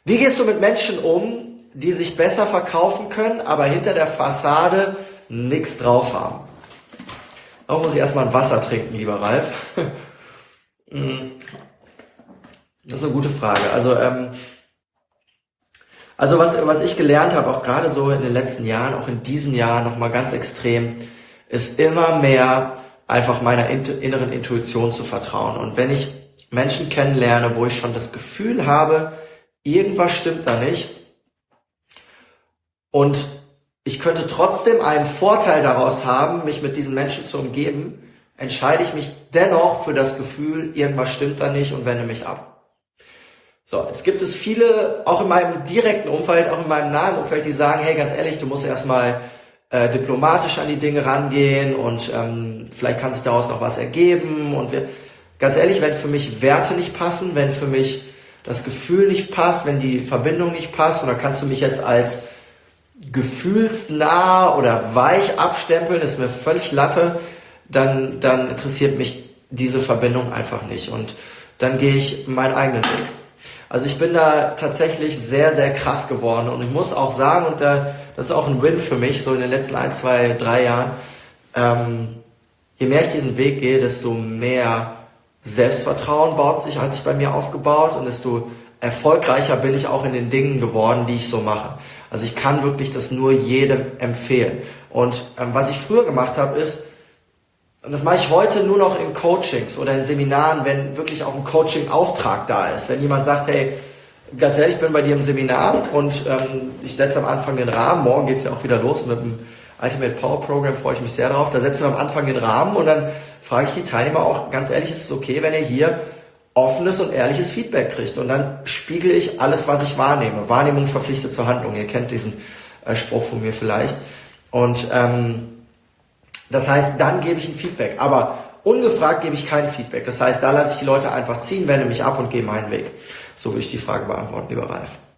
Wie gehst du mit Menschen um, die sich besser verkaufen können, aber hinter der Fassade nichts drauf haben? Auch muss ich erstmal ein Wasser trinken, lieber Ralf. Das ist eine gute Frage. Also was ich gelernt habe, auch gerade so in den letzten Jahren, auch in diesem Jahr nochmal ganz extrem, ist immer mehr einfach meiner inneren Intuition zu vertrauen. Und wenn ich Menschen kennenlerne, wo ich schon das Gefühl habe, irgendwas stimmt da nicht und ich könnte trotzdem einen Vorteil daraus haben, mich mit diesen Menschen zu umgeben, entscheide ich mich dennoch für das Gefühl, irgendwas stimmt da nicht und wende mich ab. So, jetzt gibt es viele, auch in meinem direkten Umfeld, auch in meinem nahen Umfeld, die sagen, hey, ganz ehrlich, du musst erstmal diplomatisch an die Dinge rangehen und vielleicht kann sich daraus noch was ergeben. Und ganz ehrlich, wenn für mich Werte nicht passen, wenn für mich das Gefühl nicht passt, wenn die Verbindung nicht passt, und dann kannst du mich jetzt als gefühlsnah oder weich abstempeln, ist mir völlig Latte, dann interessiert mich diese Verbindung einfach nicht und dann gehe ich meinen eigenen Weg. Also ich bin da tatsächlich sehr, sehr krass geworden und ich muss auch sagen, und das ist auch ein Win für mich, so in den letzten 1, 2, 3 Jahren, je mehr ich diesen Weg gehe, desto mehr Selbstvertrauen hat sich bei mir aufgebaut und desto erfolgreicher bin ich auch in den Dingen geworden, die ich so mache. Also ich kann wirklich das nur jedem empfehlen. Und was ich früher gemacht habe ist, und das mache ich heute nur noch in Coachings oder in Seminaren, wenn wirklich auch ein Coaching-Auftrag da ist. Wenn jemand sagt, hey, ganz ehrlich, ich bin bei dir im Seminar und ich setze am Anfang den Rahmen, morgen geht's ja auch wieder los mit dem Ultimate Power Program, freue ich mich sehr drauf, da setzen wir am Anfang den Rahmen und dann frage ich die Teilnehmer auch, ganz ehrlich, ist es okay, wenn ihr hier offenes und ehrliches Feedback kriegt und dann spiegel ich alles, was ich wahrnehme. Wahrnehmung verpflichtet zur Handlung, ihr kennt diesen Spruch von mir vielleicht. Und das heißt, dann gebe ich ein Feedback, aber ungefragt gebe ich kein Feedback. Das heißt, da lasse ich die Leute einfach ziehen, wende mich ab und gehe meinen Weg. So würde ich die Frage beantworten, lieber Ralf.